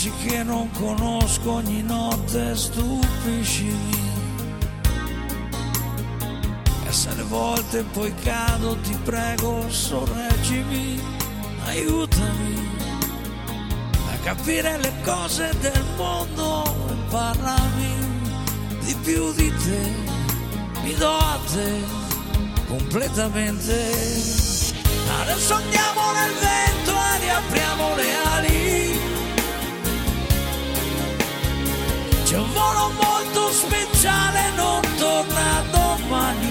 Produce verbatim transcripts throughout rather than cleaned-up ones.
baci che non conosco, ogni notte stupiscimi. E se alle volte poi cado ti prego sorreggimi, aiutami a capire le cose del mondo e parlami di più di te, mi do a te completamente. Adesso andiamo nel vento e riapriamo le ali, c'è un volo molto speciale, non torna domani.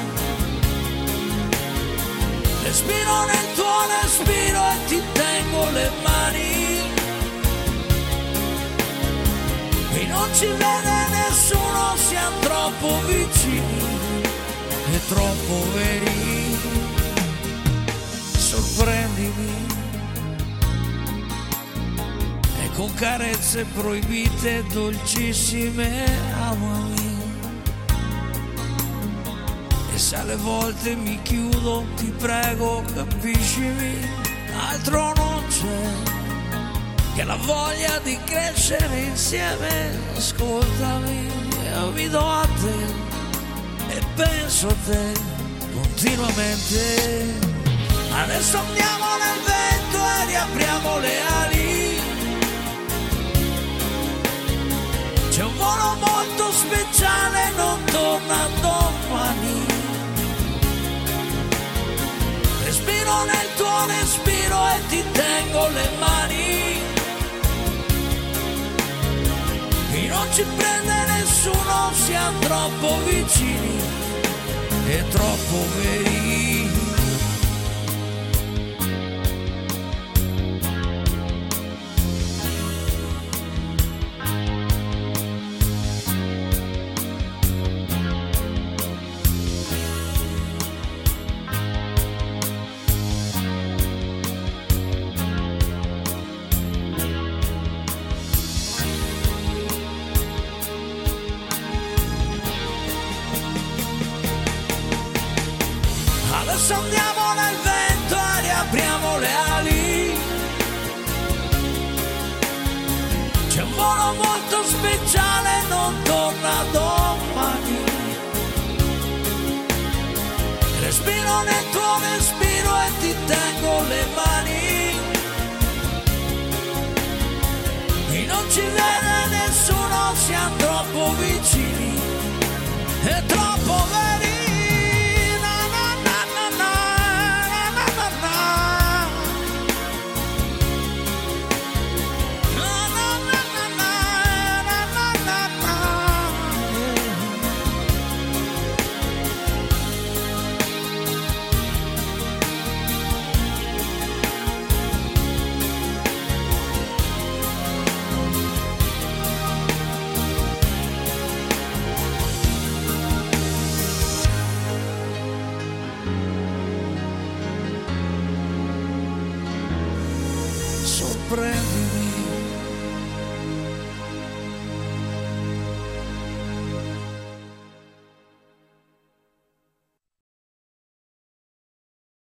Respiro nel tuo respiro e ti tengo le mani. Qui non ci vede nessuno, siamo troppo vicini e troppo veri. Sorprendimi e con carezze proibite dolcissime amami. E se alle volte mi chiudo ti prego capiscimi, altro non c'è che la voglia di crescere insieme. Ascoltami, io mi do a te e penso a te continuamente. Adesso andiamo nel vento e riapriamo le ali, c'è un volo molto speciale, non torna domani. Respiro nel tuo respiro e ti tengo le mani. Qui non ci prende nessuno, siamo troppo vicini e troppo veri. Adesso andiamo nel vento e riapriamo le ali, c'è un volo molto speciale, non torna domani. Respiro nel tuo respiro e ti tengo le mani. Qui non ci vede nessuno, siamo troppo vicini e troppo veri. Sorprendimi